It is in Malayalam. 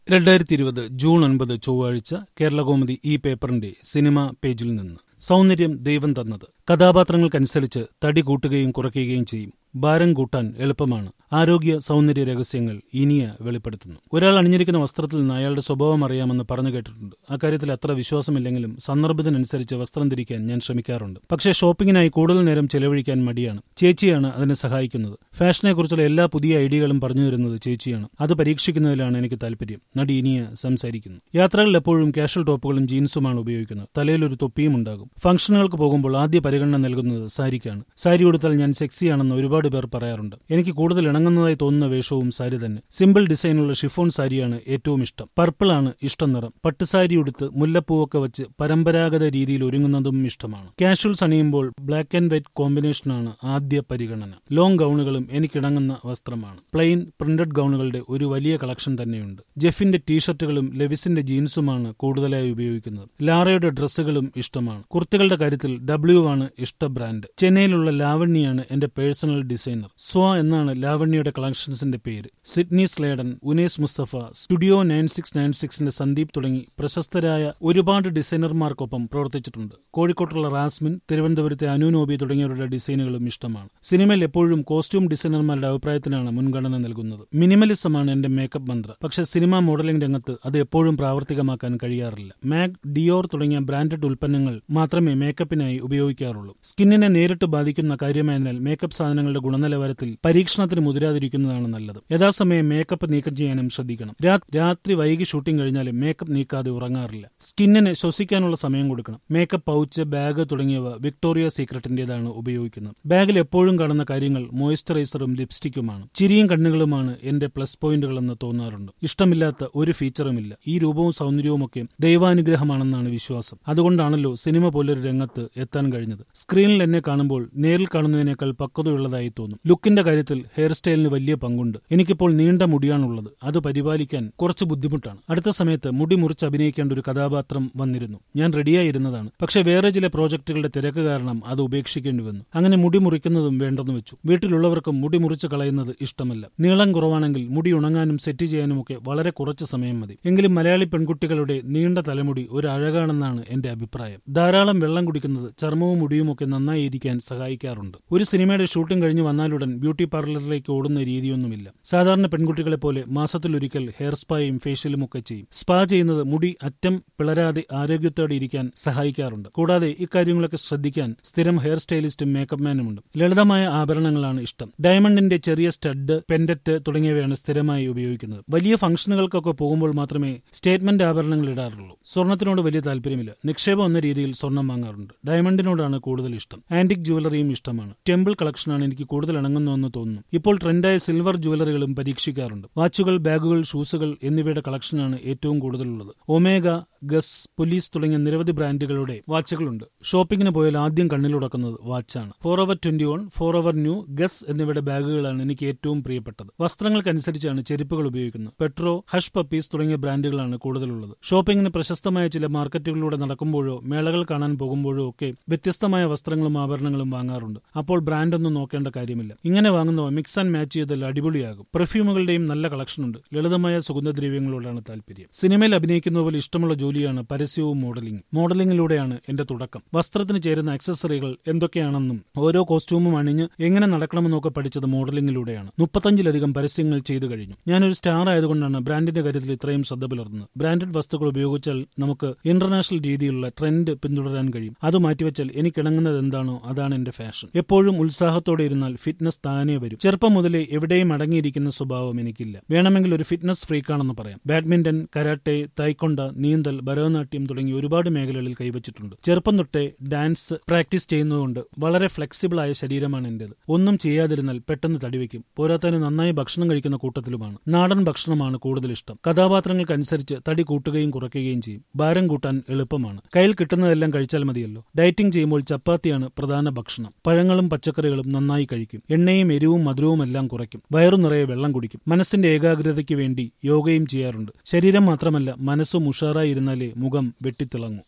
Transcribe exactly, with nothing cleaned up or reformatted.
രണ്ടായിരത്തി ഇരുപത് ജൂൺ ഒൻപത് ചൊവ്വാഴ്ച കേരളകൗമുദി ഈ പേപ്പറിന്റെ സിനിമാ പേജിൽ നിന്ന്. സൗന്ദര്യം ദൈവം തന്നത്. കഥാപാത്രങ്ങൾക്കനുസരിച്ച് തടി കൂട്ടുകയും കുറയ്ക്കുകയും ചെയ്യും. ഭാരം കൂട്ടാൻ എളുപ്പമാണ്. ആരോഗ്യ സൗന്ദര്യ രഹസ്യങ്ങൾ ഇനിയ വെളിപ്പെടുത്തുന്നു. ഒരാൾ അണിഞ്ഞിരിക്കുന്ന വസ്ത്രത്തിൽ നിന്ന് അയാളുടെ സ്വഭാവം അറിയാമെന്ന് പറഞ്ഞു കേട്ടിട്ടുണ്ട്. അക്കാര്യത്തിൽ അത്ര വിശ്വാസമില്ലെങ്കിലും സന്ദർഭത്തിനനുസരിച്ച് വസ്ത്രം ധരിക്കാൻ ഞാൻ ശ്രമിക്കാറുണ്ട്. പക്ഷേ ഷോപ്പിങ്ങിനായി കൂടുതൽ നേരം ചെലവഴിക്കാൻ മടിയാണ്. ചേച്ചിയാണ് അതിനെ സഹായിക്കുന്നത്. ഫാഷനെക്കുറിച്ചുള്ള എല്ലാ പുതിയ ഐഡിയകളും പറഞ്ഞു തരുന്നത് ചേച്ചിയാണ്. അത് പരീക്ഷിക്കുന്നതിലാണ് എനിക്ക് താല്പര്യം. നടി ഇനിയ സംസാരിക്കുന്നു. യാത്രകളിൽ എപ്പോഴും കാഷ്വൽ ടോപ്പുകളും ജീൻസുമാണ് ഉപയോഗിക്കുന്നത്. തലയിലൊരു തൊപ്പിയും ഉണ്ടാകും. ഫംഗ്ഷനുകൾക്ക് പോകുമ്പോൾ ആദ്യ പരിഗണന നൽകുന്നത് സാരിക്കാണ്. സാരി ഉടുത്താൽ ഞാൻ സെക്സിയാണെന്ന് ഒരുപാട് പേർ പറയാറുണ്ട്. എനിക്ക് കൂടുതൽ ഇണങ്ങുന്നതായി തോന്നുന്ന വേഷവും സാരി തന്നെ. സിമ്പിൾ ഡിസൈനുള്ള ഷിഫോൺ സാരിയാണ് ഏറ്റവും ഇഷ്ടം. പർപ്പിൾ ആണ് ഇഷ്ടം നിറം. പട്ടുസാരി ഉടുത്ത് മുല്ലപ്പൂവൊക്കെ വെച്ച് പരമ്പരാഗത രീതിയിൽ ഒരുങ്ങുന്നതും ഇഷ്ടമാണ്. കാഷ്വൽസ് അണിയുമ്പോൾ ബ്ലാക്ക് ആൻഡ് വൈറ്റ് കോമ്പിനേഷനാണ് ആദ്യ പരിഗണന. ലോങ് ഗൗണുകളും എനിക്കിണങ്ങുന്ന വസ്ത്രമാണ്. പ്ലെയിൻ പ്രിന്റഡ് ഗൗണുകളുടെ ഒരു വലിയ കളക്ഷൻ തന്നെയുണ്ട്. ജെഫിന്റെ ടീഷർട്ടുകളും ലെവിസിന്റെ ജീൻസുമാണ് കൂടുതലായി ഉപയോഗിക്കുന്നത്. ലാറയുടെ ഡ്രസ്സുകളും ഇഷ്ടമാണ്. കുർത്തികളുടെ കാര്യത്തിൽ ഡബ്ല്യു ആണ് ഇഷ്ട ബ്രാൻഡ്. ചെന്നൈയിലുള്ള ലാവണ്യാണ് എന്റെ പേഴ്സണൽ ഡിസൈനർ. സ്വ എന്നാണ് ലാവണ്യയുടെ കളക്ഷൻസിന്റെ പേര്. Sidney Sladen, Unaiz Mustafa, studio nine six nine സിക്സിന്റെ സന്ദീപ് തുടങ്ങി പ്രശസ്തരായ ഒരുപാട് ഡിസൈനർമാർക്കൊപ്പം പ്രവർത്തിച്ചിട്ടുണ്ട്. കോഴിക്കോട്ടുള്ള റാസ്മിൻ, തിരുവനന്തപുരത്തെ അനു നോബി തുടങ്ങിയവരുടെ ഡിസൈനുകളും ഇഷ്ടമാണ്. സിനിമയിൽ എപ്പോഴും കോസ്റ്റ്യൂം ഡിസൈനർമാരുടെ അഭിപ്രായത്തിനാണ് മുൻഗണന നൽകുന്നത്. മിനിമലിസമാണ് എന്റെ മേക്കപ്പ് മന്ത്ര. പക്ഷേ സിനിമാ മോഡലിംഗ് രംഗത്ത് അത് എപ്പോഴും പ്രാവർത്തികമാക്കാൻ കഴിയാറില്ല. മാഗ്, ഡിയോർ തുടങ്ങിയ ബ്രാൻഡഡ് ഉൽപ്പന്നങ്ങൾ മാത്രമേ മേക്കപ്പിനായി ഉപയോഗിക്കാറുള്ളൂ. സ്കിന്നിനെ നേരിട്ട് ബാധിക്കുന്ന കാര്യമായതിനാൽ മേക്കപ്പ് സാധനങ്ങളുടെ ഗുണനിലവാരത്തിൽ പരീക്ഷണത്തിന് മുതിരാതിരിക്കുന്നതാണ് നല്ലത്. യഥാസമയം മേക്കപ്പ് നീക്കം ചെയ്യാനും ശ്രദ്ധിക്കണം. രാത്രി വൈകി ഷൂട്ടിംഗ് കഴിഞ്ഞാലും മേക്കപ്പ് നീക്കാതെ ഉറങ്ങാറില്ല. സ്കിന്നിന് ശ്വസിക്കാനുള്ള സമയം കൊടുക്കണം. മേക്കപ്പ് പൗച്ച്, ബാഗ് തുടങ്ങിയവ വിക്ടോറിയ സീക്രട്ടിന്റേതാണ് ഉപയോഗിക്കുന്നത്. ബാഗിൽ എപ്പോഴും കാണുന്ന കാര്യങ്ങൾ മോയ്സ്ചറൈസറും ലിപ്സ്റ്റിക്കുമാണ്. ചിരിയും കണ്ണുകളുമാണ് എന്റെ പ്ലസ് പോയിന്റുകളെന്ന് തോന്നാറുണ്ട്. ഇഷ്ടമില്ലാത്ത ഒരു ഫീച്ചറുമില്ല. ഈ രൂപവും സൗന്ദര്യവുമൊക്കെ ദൈവാനുഗ്രഹമാണെന്നാണ് വിശ്വാസം. അതുകൊണ്ടാണല്ലോ സിനിമ പോലൊരു രംഗത്ത് എത്താൻ കഴിഞ്ഞത്. സ്ക്രീനിൽ എന്നെ കാണുമ്പോൾ നേരിൽ കാണുന്നതിനേക്കാൾ പക്വതയുള്ളതായി തോന്നും. ലുക്കിന്റെ കാര്യത്തിൽ ഹെയർ സ്റ്റൈലിന് വലിയ പങ്കുണ്ട്. എനിക്കിപ്പോൾ നീണ്ട മുടിയാണുള്ളത്. അത് പരിപാലിക്കാൻ കുറച്ച് ബുദ്ധിമുട്ടാണ്. അടുത്ത സമയത്ത് മുടി മുറിച്ച് അഭിനയിക്കേണ്ട ഒരു കഥാപാത്രം വന്നിരുന്നു. ഞാൻ റെഡിയായിരുന്നതാണ്. പക്ഷേ വേറെ ചില പ്രോജക്റ്റുകളുടെ തിരക്ക് കാരണം അത് ഉപേക്ഷിക്കേണ്ടി വന്നു. അങ്ങനെ മുടി മുറിക്കുന്നതും വേണ്ടെന്ന് വെച്ചു. വീട്ടിലുള്ളവർക്കും മുടി മുറിച്ച് കളയുന്നത് ഇഷ്ടമല്ല. നീളം കുറവാണെങ്കിൽ മുടി ഉണങ്ങാനും സെറ്റ് ചെയ്യാനുമൊക്കെ വളരെ കുറച്ച് സമയം മതി. എങ്കിലും മലയാളി പെൺകുട്ടികളുടെ നീണ്ട തലമുടി ഒരു അഴകാണെന്നാണ് എന്റെ അഭിപ്രായം. ധാരാളം വെള്ളം കുടിക്കുന്നത് ചർമ്മവും മുടിയുമൊക്കെ നന്നായി ഇരിക്കാൻ സഹായിക്കാറുണ്ട്. ഒരു സിനിമയുടെ ഷൂട്ടിംഗ് കഴിഞ്ഞ് വന്നാലുടൻ ബ്യൂട്ടി പാർലറിലേക്ക് ഓടുന്ന രീതിയൊന്നുമില്ല. സാധാരണ പെൺകുട്ടികളെ പോലെ മാസത്തിലൊരിക്കൽ ഹെയർ സ്പായും ഫേഷ്യലും ഒക്കെ ചെയ്യും. സ്പാ ചെയ്യുന്നത് മുടി അറ്റം പിളരാതെ ആരോഗ്യത്തോടെ ഇരിക്കാൻ സഹായിക്കാറുണ്ട്. കൂടാതെ ഇക്കാര്യങ്ങളൊക്കെ ശ്രദ്ധിക്കാൻ സ്ഥിരം ഹെയർ സ്റ്റൈലിസ്റ്റും മേക്കപ്പ് മാനുമുണ്ട്. ലളിതമായ ആഭരണങ്ങളാണ് ഇഷ്ടം. ഡയമണ്ടിന്റെ ചെറിയ സ്റ്റഡ്, പെൻഡന്റ് തുടങ്ങിയവയാണ് സ്ഥിരമായി ഉപയോഗിക്കുന്നത്. വലിയ ഫംഗ്ഷനുകൾക്കൊക്കെ പോകുമ്പോൾ മാത്രമേ സ്റ്റേറ്റ്മെന്റ് ആഭരണങ്ങൾ ഇടാറുള്ളൂ. സ്വർണത്തിനോട് വലിയ താല്പര്യമില്ല. നിക്ഷേപം എന്ന രീതിയിൽ സ്വർണം വാങ്ങാറുണ്ട്. ഡയമണ്ടിനോടാണ് കൂടുതൽ ഇഷ്ടം. ആന്റിക് ജുവലറിയും ഇഷ്ടമാണ്. ടെമ്പിൾ കളക്ഷനാണ് എനിക്ക് കൂടുതൽ ഇണങ്ങുന്നതെന്ന് തോന്നുന്നു. ഇപ്പോൾ ട്രെൻഡായ സിൽവർ ജുവലറികളും പരീക്ഷിക്കാറുണ്ട്. വാച്ചുകൾ, ബാഗുകൾ, ഷൂസുകൾ എന്നിവയുടെ കളക്ഷനാണ് ഏറ്റവും കൂടുതലുള്ളത്. ഒമേഗ, ഗസ്, പോലീസ് തുടങ്ങിയ നിരവധി ബ്രാൻഡുകളുടെ വാച്ചുകളുണ്ട്. ഷോപ്പിങ്ങിന് പോയാൽ ആദ്യം കണ്ണിലുടക്കുന്നത് വാച്ചാണ്. Forever twenty one, forever new, Guess എന്നിവയുടെ ബാഗുകളാണ് എനിക്ക് ഏറ്റവും പ്രിയപ്പെട്ടത്. വസ്ത്രങ്ങൾക്കനുസരിച്ചാണ് ചെരുപ്പുകൾ ഉപയോഗിക്കുന്നത്. പെട്രോ, ഹഷ് പപ്പീസ് തുടങ്ങിയ ബ്രാൻഡുകളാണ് കൂടുതലുള്ളത്. ഷോപ്പിങ്ങിന് പ്രശസ്തമായ ചില മാർക്കറ്റുകളിലൂടെ നടക്കുമ്പോഴോ മേളകൾ കാണാൻ പോകുമ്പോഴോ ഒക്കെ വ്യത്യസ്തമായ വസ്ത്രങ്ങളും ആഭരണങ്ങളും വാങ്ങാറുണ്ട്. അപ്പോൾ ബ്രാൻഡൊന്നും നോക്കേണ്ട കാര്യമില്ല. ഇങ്ങനെ വാങ്ങുന്നവ മിക്സ് ആൻഡ് മാച്ച് ചെയ്താൽ അടിപൊളിയാകും. പെർഫ്യൂമുകളുടെയും നല്ല കളക്ഷനുണ്ട്. ലളിതമായ സുഗന്ധദ്രവ്യങ്ങളോടാണ് താല്പര്യം. സിനിമയിൽ അഭിനയിക്കുന്ന പോലെ ഇഷ്ടമുള്ള ജോലിയാണ് പരസ്യവും മോഡലിംഗും. മോഡലിംഗിലൂടെയാണ് എന്റെ തുടക്കം. വസ്ത്രത്തിന് ചേരുന്ന അക്സസറികൾ എന്തൊക്കെയാണെന്നും ഓരോ കോസ്റ്റ്യൂമും അണിഞ്ഞ് എങ്ങനെ നടക്കണമെന്നൊക്കെ പഠിച്ചത് മോഡലിംഗിലൂടെയാണ്. മുപ്പത്തഞ്ചിലധികം പരസ്യങ്ങൾ ചെയ്തു കഴിഞ്ഞു. ഞാനൊരു സ്റ്റാർ ആയതുകൊണ്ടാണ് ബ്രാൻഡിന്റെ കാര്യത്തിൽ ഇത്രയും ശ്രദ്ധ പുലർത്തുന്നത്. ബ്രാൻഡഡ് വസ്തുക്കൾ ഉപയോഗിച്ചാൽ നമുക്ക് ഇന്റർനാഷണൽ രീതിയിലുള്ള ട്രെൻഡ് പിന്തുടരാൻ കഴിയും. അത് മാറ്റിവെച്ചാൽ എനിക്കിണങ്ങുന്നത് എന്താണോ അതാണ് എന്റെ ഫാഷൻ. എപ്പോഴും ഉത്സാഹത്തോടെ ഇരുന്നാൽ ഫിറ്റ്നസ് താനേ വരും. ചെറുപ്പം മുതലേ എവിടെയും അടങ്ങിയിരിക്കുന്ന സ്വഭാവം എനിക്കില്ല. വേണമെങ്കിൽ ഒരു ഫിറ്റ്നസ് ഫ്രീക്കാണെന്ന് പറയാം. ബാഡ്മിന്റൺ, കരാട്ടെ, തായ്ക്കൊണ്ട, നീന്തൽ, ഭരതനാട്യം തുടങ്ങി ഒരുപാട് മേഖലകളിൽ കൈവച്ചിട്ടുണ്ട്. ചെറുപ്പം തൊട്ടേ ഡാൻസ് പ്രാക്ടീസ് ചെയ്യുന്നതുകൊണ്ട് വളരെ ഫ്ലെക്സിബിൾ ആയ ശരീരമാണ് എന്റേത്. ഒന്നും ചെയ്യാതിരുന്നാൽ പെട്ടെന്ന് തടിവെക്കും. പോരാത്തതിന് നന്നായി ഭക്ഷണം കഴിക്കുന്ന കൂട്ടത്തിലുമാണ്. നാടൻ ഭക്ഷണമാണ് കൂടുതൽ ഇഷ്ടം. കഥാപാത്രങ്ങൾക്കനുസരിച്ച് തടി കൂട്ടുകയും കുറയ്ക്കുകയും ചെയ്യും. ഭാരം കൂട്ടാൻ എളുപ്പമാണ്. കയ്യിൽ കിട്ടുന്നതെല്ലാം കഴിച്ചാൽ മതിയല്ലോ. ഡയറ്റിംഗ് ചെയ്യുമ്പോൾ ചപ്പാത്തിയാണ് പ്രധാന ഭക്ഷണം. പഴങ്ങളും പച്ചക്കറികളും നന്നായി കഴിക്കും. എണ്ണയും എരിവും മധുരവും എല്ലാം കുറയ്ക്കും. വയറു നിറയെ വെള്ളം കുടിക്കും. മനസ്സിന്റെ ഏകാഗ്രതയ്ക്ക് വേണ്ടി യോഗയും ചെയ്യാറുണ്ട്. ശരീരം മാത്രമല്ല മനസ്സും ഉഷാറായി ഇരുന്നാലേ മുഖം വെട്ടിത്തിളങ്ങും.